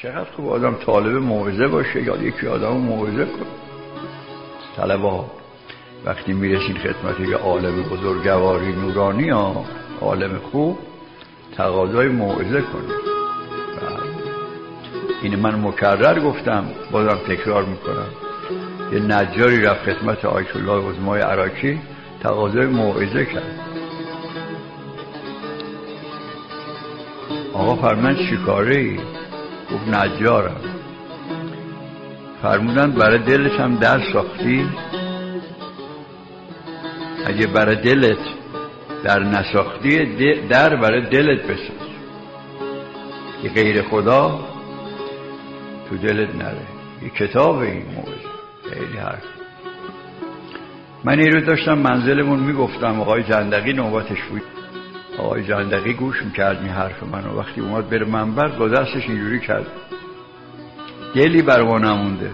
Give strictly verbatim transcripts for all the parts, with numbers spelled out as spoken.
چقدر خوب آدم طالب موعظه باشه یا یکی آدم موعظه کنه. طلبه ها وقتی میرسین خدمت یه عالم بزرگواری نورانی ها، عالم خوب، تقاضای موعظه کنه. این من مکرر گفتم، بازم تکرار میکنم. یه نجاری رفت خدمت آیت الله عظمای عراقی، تقاضای موعظه کرد. آقا فرمودن چی کاره ای؟ گفت نجارم. فرمودن برای دلت هم در ساختی؟ اگه برای دلت در نساختی، در برای دلت بساز که غیر خدا تو دلت نره. یه کتاب این موضوع خیلی حرف. من این رو داشتم منزلمون میگفتم، آقای جندقی نوبتش بود. آقای جندقی گوش میکرد این حرف منو. وقتی اومد بره منبر با دستش اینجوری کرد، دلی بر ما نمونده.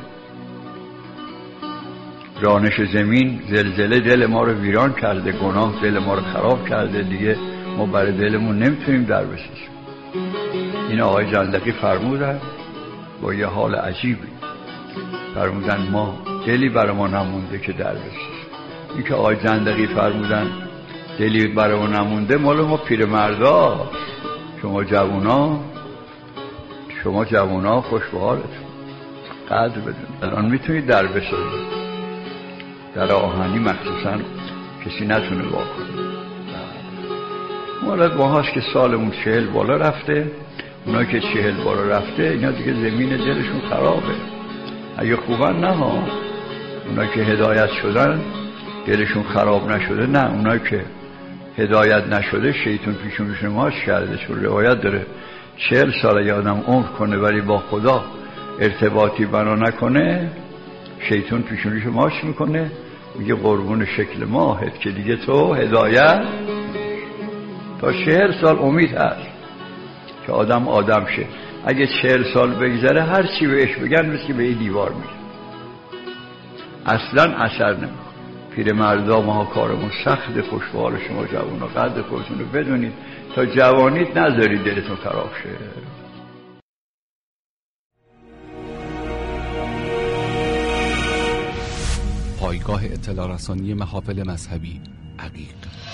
رانش زمین، زلزله دل ما رو ویران کرده، گناه دل ما رو خراب کرده، دیگه ما برای دلمون نمیتونیم در بسازیم. این آقای جندقی فرمودن با یه حال عجیبی، فرمودن ما دلی برای ما نمونده که در بسازیم. این که آقای جندقی فرمودن دلی برای ما نمونده، مال ما پیرمردا، شما جوونا، شما جوونا خوش به حالتون، قدر بدونید. الان میتونید در بسازید، در آهنی مخصوصا کسی نتونه واکنه. مالت ما هاست که سالمون چهل بالا رفته، اونا که چهل بالا رفته اینا دیگه زمین دلشون خرابه. اگه خوبن نه ها، اونا که هدایت شدن دلشون خراب نشده، نه اونا که هدایت نشده شیطان پیشونشون ماش کرده. چون روایت داره چهل سال یادم عمر کنه ولی با خدا ارتباطی بنا نکنه، شیطان پیشونش ماش میکنه، میگه قربون شکل ماهت که دیگه تو هدایت. تا چهل سال امید هست که آدم آدم شه. اگه چهل سال بگذره هر چی بهش بگن مثل به این دیوار میشه، اصلا اثر نمیکنه. پیرمردا ما کارمون سخت. خوشحال شما جوونا قدر خودتون رو بدونید تا جوانیت نذارید دلتون خراب شه. پایگاه اطلاع رسانی محافل مذهبی عقیق.